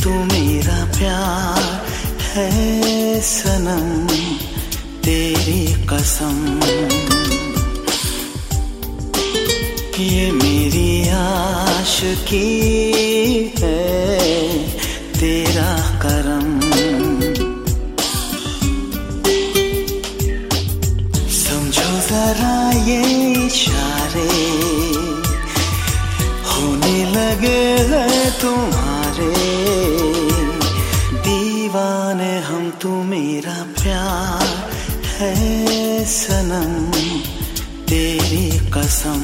तू मेरा प्यार है सनम, तेरी कसम। ये मेरी आशिकी है, तेरा करम। समझो जरा ये इशारे, होने लगे हैं तुम्हारे दीवाने हम। तू मेरा प्यार है सनम, तेरी कसम।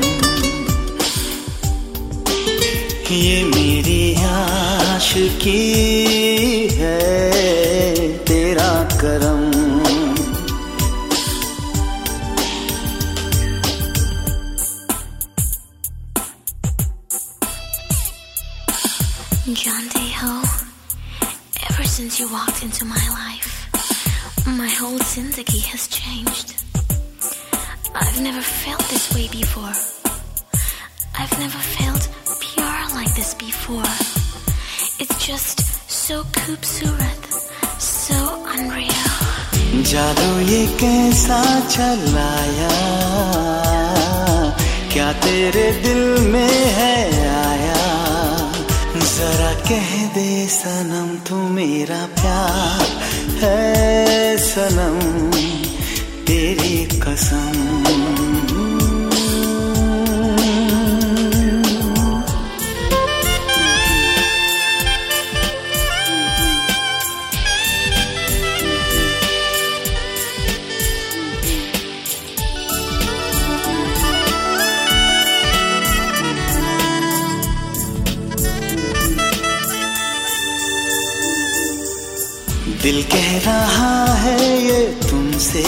ये मेरी आशिकी है, तेरा करम। जानते हो, ever since you walked into my life, my whole zindagi has changed. I've never felt this way before. I've never felt pure like this before. It's just so खूबसूरत, so unreal. जादू ये कैसा चलाया, क्या तेरे दिल में है आया? जरा कह दे सनम, तू मेरा प्यार है सनम, तेरी कसम। दिल कह रहा है ये तुमसे,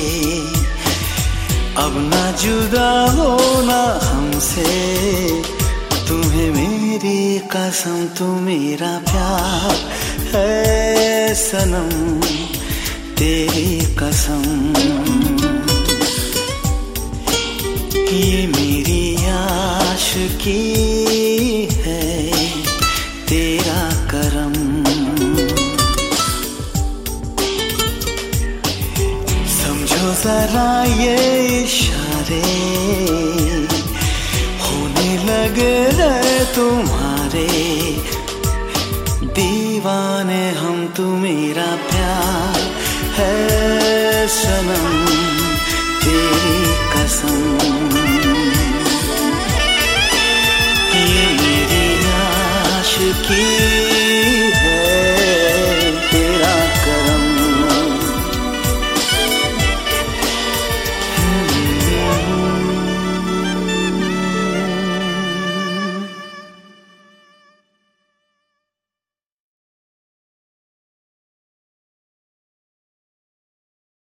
अब ना जुदा होना हमसे। तुम्हें मेरी कसम, तू मेरा प्यार है सनम, तेरी कसम। ये मेरी आशिकी है, तेरा करम। जरा ये इशारे, होने लगे हैं तुम्हारे दीवाने हम। तू मेरा प्यार है सनम,